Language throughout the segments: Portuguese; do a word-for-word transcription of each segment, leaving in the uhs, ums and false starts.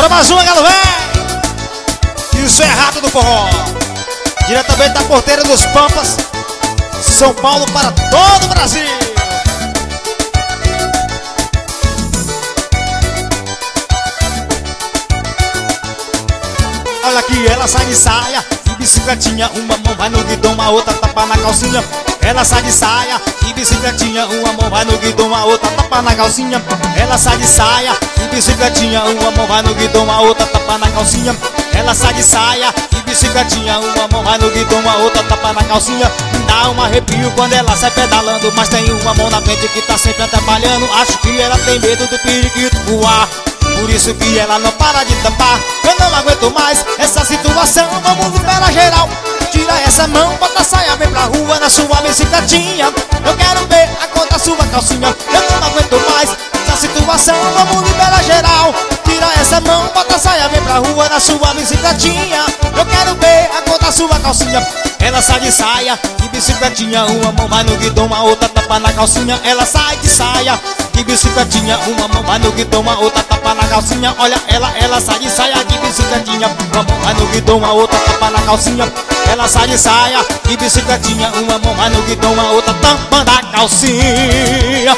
mais uma, galo véi. Isso é rato do forró. Diretamente da Porteira dos Pampas, São Paulo, para todo o Brasil. Olha aqui, ela sai de saia e bicicletinha, uma mão vai no guidão, a outra tapa na calcinha. Ela sai de saia e bicicletinha, uma mão vai no guidão, a outra tapa na calcinha. Ela sai de saia e bicicletinha, uma mão vai no guidão, a outra tapa na calcinha. Ela sai de saia e bicicletinha, uma mão vai no guidão, a outra tapa na calcinha. Me dá um arrepio quando ela sai pedalando, mas tem uma mão na frente que tá sempre atrapalhando. Acho que ela tem medo do periquito voar, por isso que ela não para de tampar. Eu não aguento mais essa situação, vamos liberar geral. Tira essa mão, bota a saia, vem pra rua na sua bicicletinha. Eu quero ver a cor da sua calcinha. Eu não aguento mais essa situação, vamos liberar geral. Tira essa mão, bota a saia, vem pra rua na sua bicicletinha. Eu quero ver a cor da sua calcinha. Ela sai de saia e bicicletinha, uma mão vai no guidão, a outra tapa na calcinha. Ela sai de saia de bicicletinha, uma mão vai no guidão, a outra tapa na calcinha. Olha ela, ela sai de saia de bicicletinha, uma mão vai no guidão, a outra tapa na calcinha. Ela sai de saia de bicicletinha, uma mão vai no guidão, a outra tapa na calcinha.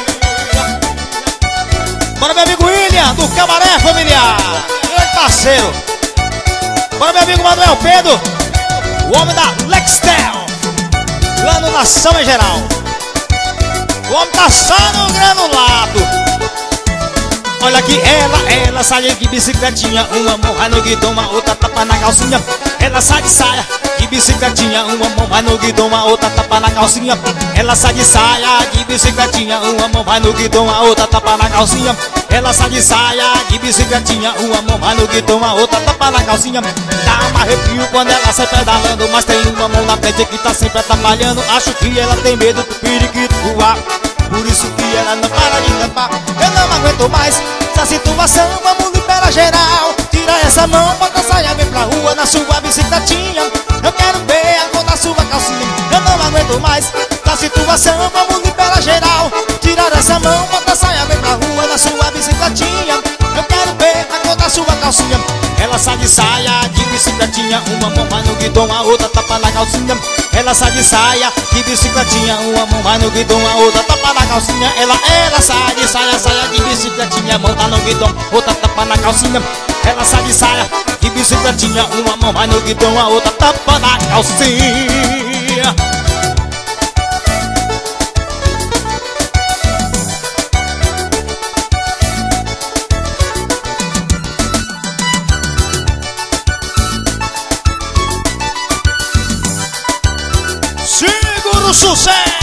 Bora meu amigo William, do Cabaré Familiar, grande parceiro. Bora meu amigo Manuel Pedro, o homem da Lextel, lá no Nação em Geral. O homem tá só no granulado. Olha aqui, ela, ela sai de bicicletinha, uma mão vai no guidão, a outra tapa na calcinha. Ela sai de saia de bicicletinha, uma mão vai no guidão, a outra tapa na calcinha. Ela sai de saia de bicicletinha, uma mão vai no guidão, a outra tapa na calcinha. Ela sai de saia de bicicletinha, uma mão vai no guidão, a outra tapa na calcinha. Dá um arrepio quando ela sai pedalando, mas tem uma mão na frente que tá sempre atrapalhando. Acho que ela tem medo do periquito voar, por isso que ela não para de tampar. Eu não aguento mais essa situação, vamos liberar geral. Tira essa mão, bota a saia, vem pra rua na sua bicicletinha. Eu quero ver a cor da sua calcinha. Eu não aguento mais essa situação, vamos liberar geral. Tira essa mão, bota a saia, vem pra rua na sua bicicletinha. Eu quero ver a cor da sua calcinha. Ela sai de saia de bicicletinha, uma mão vai no guidão, a outra tapa na calcinha. Ela sai de saia de bicicletinha, uma mão vai no guidão, a outra tapa na calcinha. Ela, ela sai de saia, saia de bicicletinha, mão tá no guidão, outra tapa na calcinha. Ela sai de saia de bicicletinha, uma mão vai no guidão, a outra tapa na calcinha. Segura o sucesso!